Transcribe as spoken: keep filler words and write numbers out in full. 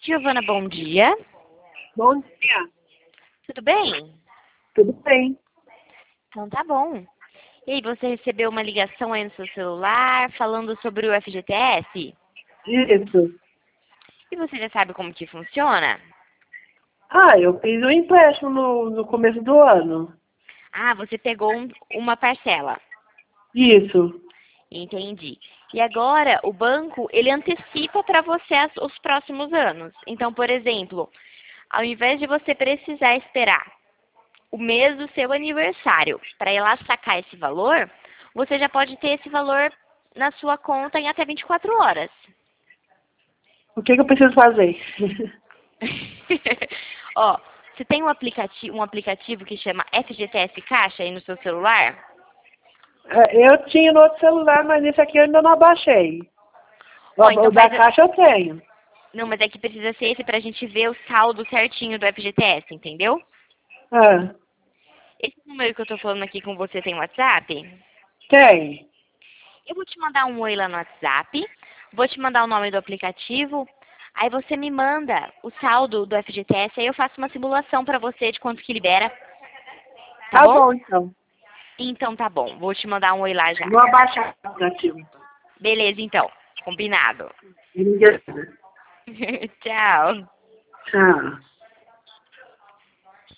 Giovana, bom dia. Bom dia. Tudo bem? Tudo bem? Então tá bom. E aí, você recebeu uma ligação aí no seu celular falando sobre o F G T S? Isso. E você já sabe como que funciona? Ah, eu fiz um empréstimo no, no começo do ano. Ah, você pegou um- uma parcela. Isso. Entendi. E agora o banco, ele antecipa para você as- os próximos anos. Então, por exemplo, ao invés de você precisar esperar o mês do seu aniversário para ir lá sacar esse valor, você já pode ter esse valor na sua conta em até vinte e quatro horas. O que, que eu preciso fazer? Ó, você tem um aplicativo, um aplicativo que chama F G T S Caixa aí no seu celular? É, eu tinha no outro celular, mas esse aqui eu ainda não abaixei. O, Ó, então o da faz. a- caixa eu tenho. Não, mas é que precisa ser esse pra gente ver o saldo certinho do F G T S, entendeu? Ah, Esse número que eu tô falando aqui com você tem WhatsApp? tem. Eu vou te mandar um oi lá no WhatsApp, vou te mandar o nome do aplicativo, aí você me manda o saldo do F G T S, aí eu faço uma simulação pra você de quanto que libera, tá Tá bom? bom, então. Então tá bom, vou te mandar um oi lá já. Vou abaixar o aplicativo. Beleza, então, combinado. Obrigada. Tchau. Tchau.